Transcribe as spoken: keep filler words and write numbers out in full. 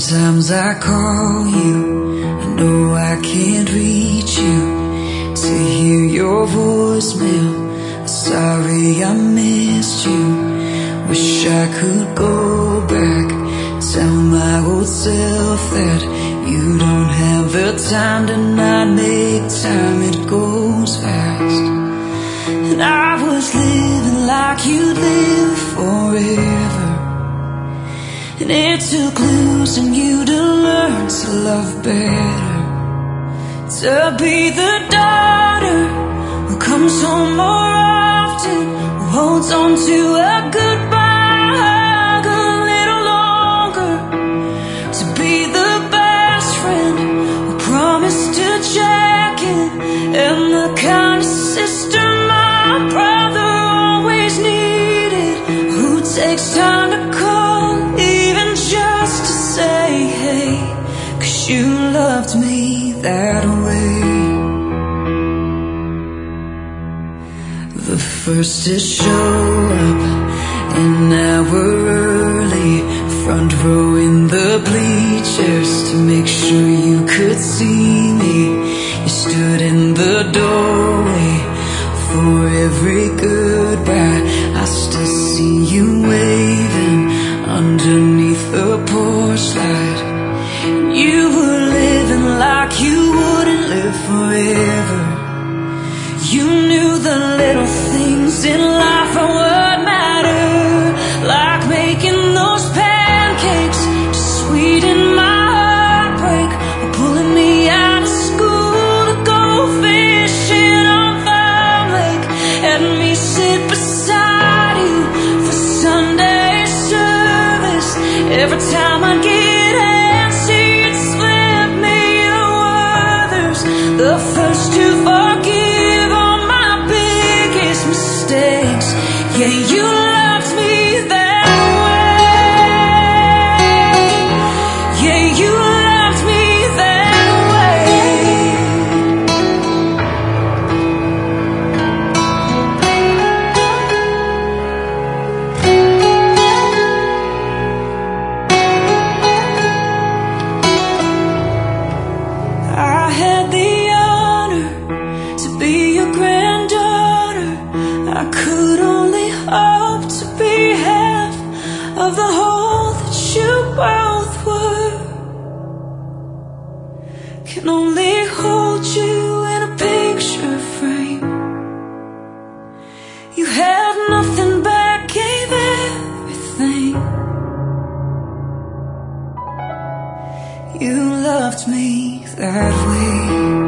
Sometimes I call you, I know I can't reach you. To hear your voicemail, sorry I missed you. Wish I could go back, tell my old self that you don't have the time to not make time, it goes fast. And I was living like you'd live forever, and it took losing you to learn to love better. To be the daughter who comes home more often, who holds on to a goodbye hug a little longer. To be the best friend who promised to check in, and the kind of sister my brother always needed, who takes time to call even just to say hey, 'cause you loved me that way. The first to show up an hour early, front row in the bleachers to make sure you could see me. You stood in the doorway for every goodbye. I still see you waving underneath the porch light. You were living like you wouldn't live forever. You knew the little things in life are what matter, like making those pancakes to sweeten my heartbreak, or pulling me out of school to go fishing on Farm Lake, and me sit beside you for Sunday service. Every time I get antsy, you'd slip me a Werther's, the first to forgive all my biggest mistakes. Yeah, you loved me that way. Yeah, you loved me that way. I had the honor to be your granddaughter. I could only hope to be half of the whole that you both were. Can only hold you in a picture frame. You had nothing but gave everything. You loved me that way.